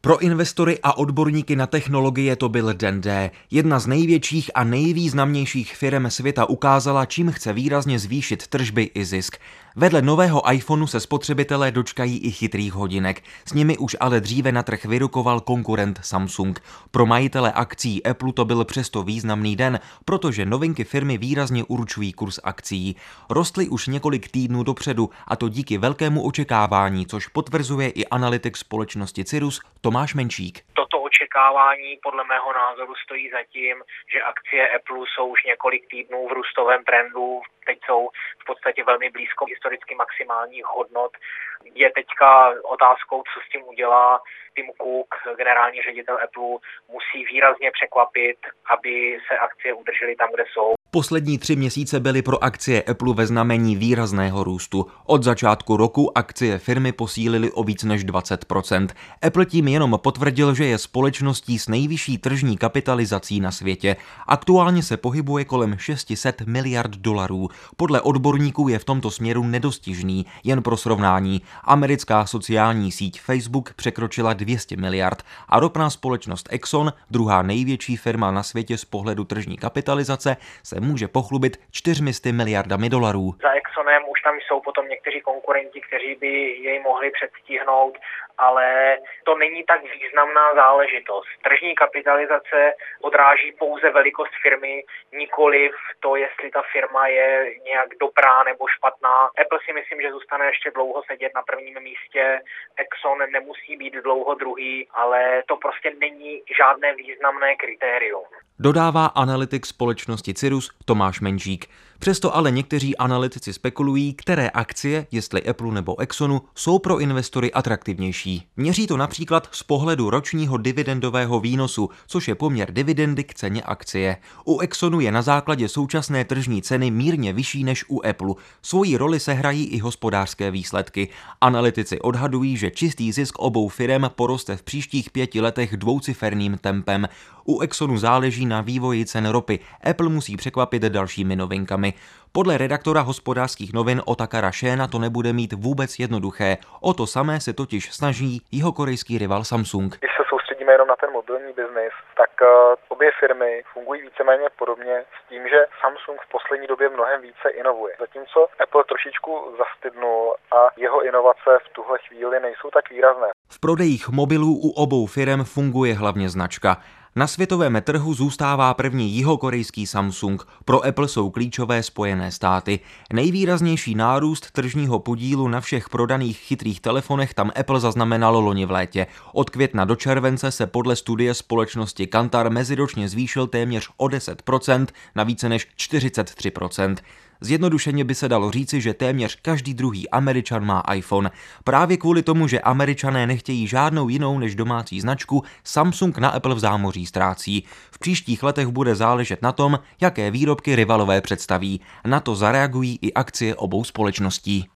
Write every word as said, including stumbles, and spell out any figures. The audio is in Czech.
Pro investory a odborníky na technologie to byl den D. Jedna z největších a nejvýznamnějších firem světa ukázala, čím chce výrazně zvýšit tržby i zisk. Vedle nového iPhoneu se spotřebitelé dočkají i chytrých hodinek. S nimi už ale dříve na trh vyrukoval konkurent Samsung. Pro majitele akcií Apple to byl přesto významný den, protože novinky firmy výrazně určují kurz akcií. Rostly už několik týdnů dopředu, a to díky velkému očekávání, což potvrzuje i analytik společnosti Cirrus Tomáš Menšík. Toto očekávání podle mého názoru stojí za tím, že akcie Apple jsou už několik týdnů v růstovém trendu, teď jsou v podstatě velmi blízko historicky maximálních hodnot. Je teďka otázkou, co s tím udělá. Tim Cook, generální ředitel Apple, musí výrazně překvapit, aby se akcie udržely tam, kde jsou. Poslední tři měsíce byly pro akcie Apple ve znamení výrazného růstu. Od začátku roku akcie firmy posílily o víc než dvacet procent. Apple tím jenom potvrdil, že je společností s nejvyšší tržní kapitalizací na světě. Aktuálně se pohybuje kolem šest set miliard dolarů. Podle odborníků je v tomto směru nedostižný. Jen pro srovnání, americká sociální síť Facebook překročila dvě stě miliard a ropná společnost Exxon, druhá největší firma na světě z pohledu tržní kapitalizace, se může pochlubit čtyřmi miliardami dolarů. Za Exxonem už tam jsou potom někteří konkurenti, kteří by jej mohli předstihnout, ale to není tak významná záležitost. Tržní kapitalizace odráží pouze velikost firmy, nikoliv to, jestli ta firma je nějak dobrá nebo špatná. Apple si myslím, že zůstane ještě dlouho sedět na prvním místě. Exxon nemusí být dlouho druhý, ale to prostě není žádné významné kritérium. Dodává analytik společnosti Cirrus Tomáš Menšík. Přesto ale někteří analytici spekulují, které akcie, jestli Apple nebo Exxonu, jsou pro investory atraktivnější. Měří to například z pohledu ročního dividendového výnosu, což je poměr dividendy k ceně akcie. U Exxonu je na základě současné tržní ceny mírně vyšší než u Apple. Svoji roli sehrají i hospodářské výsledky. Analytici odhadují, že čistý zisk obou firem poroste v příštích pěti letech dvouciferným tempem. U Exxonu záleží na vývoji cen ropy. Apple musí překvapit dalšími novinkami. Podle redaktora hospodářských novin Otakara Shena to nebude mít vůbec jednoduché. O to samé se totiž snaží jihokorejský rival Samsung. Když se soustředíme jenom na ten mobilní biznis, tak uh, obě firmy fungují víceméně podobně s tím, že Samsung v poslední době mnohem více inovuje. Zatímco Apple trošičku zastydnul a jeho inovace v tuhle chvíli nejsou tak výrazné. V prodejích mobilů u obou firem funguje hlavně značka. Na světovém trhu zůstává první jihokorejský Samsung, pro Apple jsou klíčové Spojené státy. Nejvýraznější nárůst tržního podílu na všech prodaných chytrých telefonech tam Apple zaznamenalo loni v létě. Od května do července se podle studie společnosti Kantar meziročně zvýšil téměř o deset procent na více než čtyřicet tři procent. Zjednodušeně by se dalo říci, že téměř každý druhý Američan má iPhone. Právě kvůli tomu, že Američané nechtějí žádnou jinou než domácí značku, Samsung na Apple v zámoří ztrácí. V příštích letech bude záležet na tom, jaké výrobky rivalové představí. Na to zareagují i akcie obou společností.